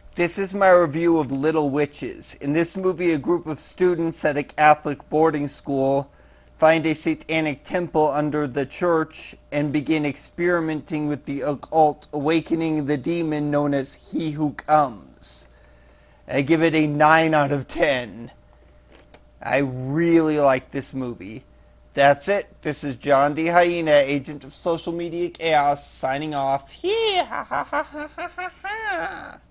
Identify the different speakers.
Speaker 1: This is my review of Little Witches. In this movie, a group of students at a Catholic boarding school find a satanic temple under the church and begin experimenting with the occult, awakening the demon known as He Who Comes. I give it a 9 out of 10. I really like this movie. That's it. This is John D. Hyena, agent of social media chaos, signing off. Ha ha ha ha ha ha.